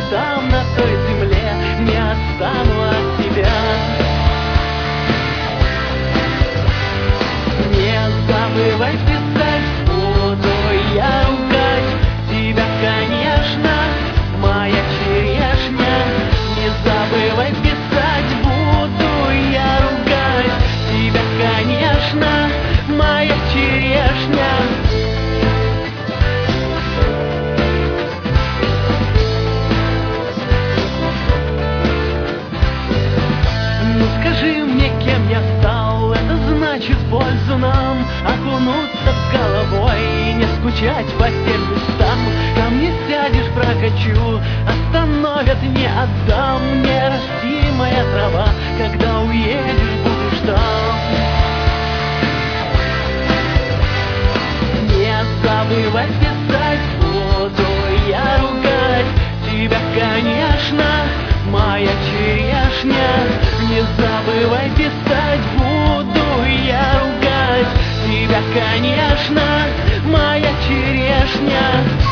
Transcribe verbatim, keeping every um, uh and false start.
бы там, на той земле, не отстану от тебя. Не забывай писать, буду я ругать тебя, конечно, моя черешня. Не забывай писать, буду я ругать тебя, конечно, моя черешня. Ну скажи мне, кем я стал, это значит в пользу нам окунуться с головой и не скучать в постельных стал. Ко мне сядешь, прокачу, остановят, не отдам. Не расти, моя трава, когда уедешь, будешь там. Не забывай писать, буду я ругать тебя, конечно, моя черешня. Не забывай писать, буду я ругать тебя, конечно, моя черешня.